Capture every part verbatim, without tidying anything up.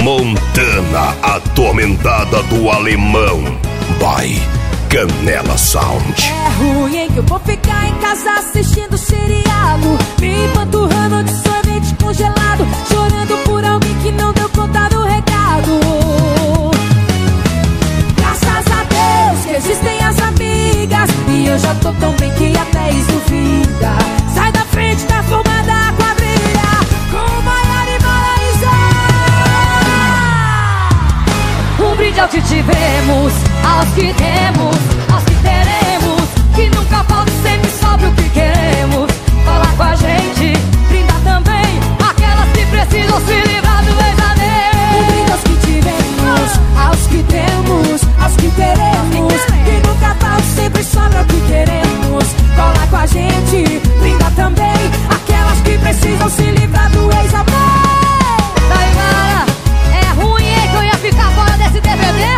Montana Atormentada do Alemão by Canela Sound. É ruim, hein, que eu vou ficar em casa assistindo seriado, me empanturrando de sorvete congelado, chorando por alguém que não deu conta do recado. Graças a Deus que existem as amigas, e eu já tô tão bem que até isso duvida. Sai da frente, tá formada a quadrilha com Maiara e Maraísa. Um brinde ao que tivemos, aos que temos, aos que teremos, que nunca falta, sempre sobra o que queremos. Cola com a gente, brinda também aquelas que precisam se livrar do ex-amor. Um brinde aos que tivemos, aos que temos, aos que teremos, que nunca falta, sempre sobra o que queremos. Cola com a gente, brinda também aquelas que precisam se livrar do ex-amor. Daí, galera, é ruim, hein, que eu ia ficar fora desse D V D.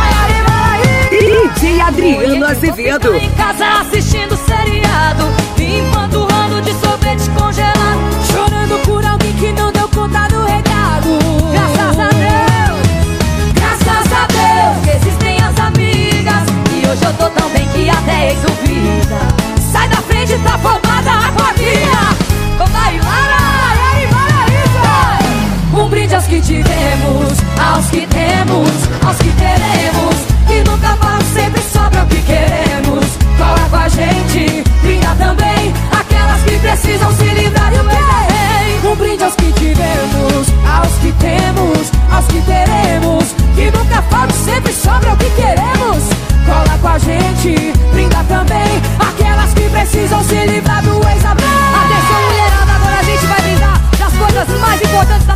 D J Adriano Azevedo. Em casa assistindo seriado, me empanturrando de sorvete congelado, chorando por alguém que não deu conta do recado. Graças a Deus, graças a Deus que existem as amigas, e hoje eu tô tão bem que até ex-duvida. Sai da frente, tá formada a quadrilha com Maiara e Maraísa. Um brinde aos que tivemos, aos que temos, aos que teremos, que nunca falta, sempre sobra o que queremos. Cola com a gente, brinda também aquelas que precisam se livrar do bem. Um brinde aos que tivemos, aos que temos, aos que teremos, que nunca falta, sempre sobra o que queremos. Cola com a gente, brinda também aquelas que precisam se livrar do ex-amor. Atenção, mulherada, agora a gente vai brindar das coisas mais importantes da